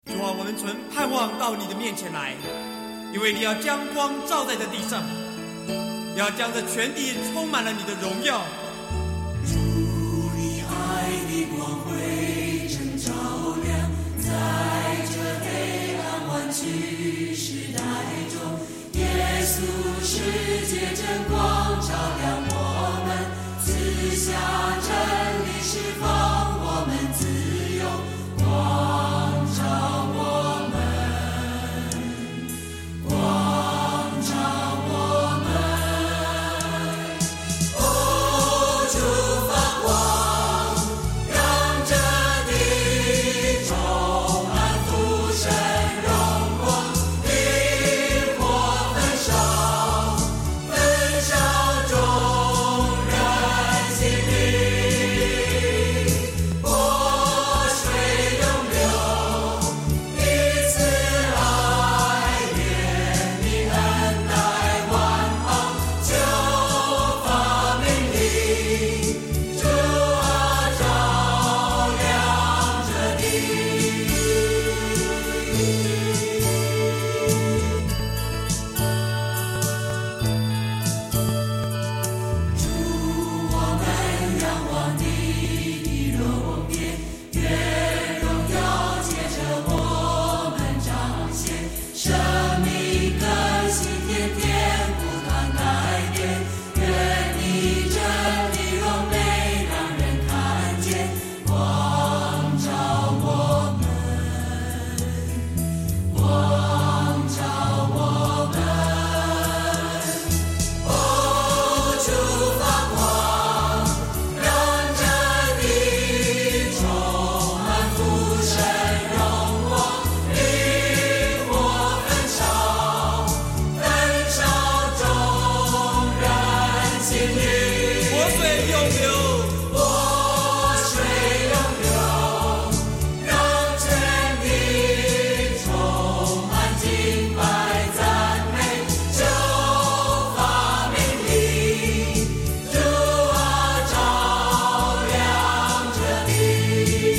主啊，我们存盼望到你的面前来，因为你要将光照在这地上，要将这全地充满了你的荣耀。 主，你爱的光辉正照亮，在这黑暗弯曲时代中，耶稣世界真光照亮我们，赐下真理释放我们自由，光照我们，光照我们。哦，主发光，让这地充满父神荣光，灵火焚烧，焚烧众人心灵，活水涌流，彼此爱，怜悯恩待万邦，就发命令，主啊，照亮这地。主，我们仰望你的容颜，愿荣耀借着我们彰显，生命更新，天天不断改变。愿你真理荣美，让人看见，光照我们，光照我们。哦，主发光，让这地充满父神荣光，灵火焚烧，焚烧众人心灵， 活水涌流， 活水涌流，让全地充满敬拜赞美，就发命令，主啊，照亮这地。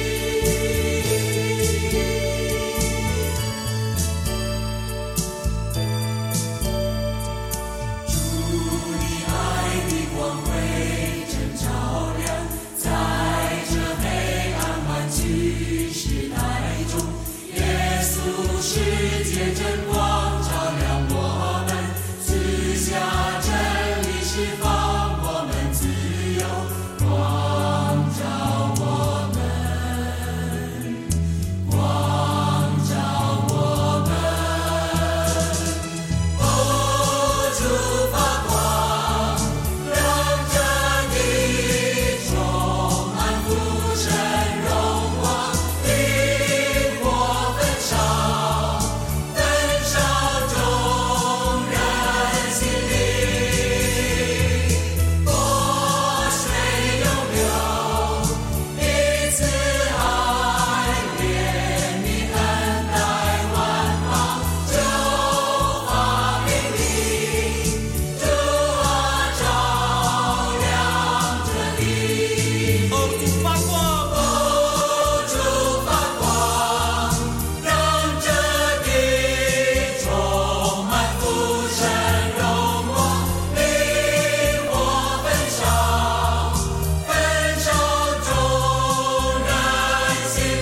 主，你爱的光辉正照亮，在这黑暗弯曲时代中，耶稣世界真光照亮我们，赐下真理释放我们自由，光照我们，光照我们。哦，主发光，让这地充满父神荣光，灵火焚烧，焚烧众人心灵，活水涌流，彼此爱，怜悯恩待万邦，就发命令，主啊，照亮这地。 哦，主发光， 哦，主发光，让这地充满父神荣光，灵火焚烧，焚烧众人心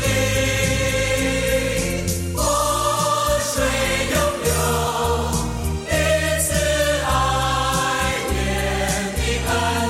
灵，活水涌流，彼此爱，怜悯恩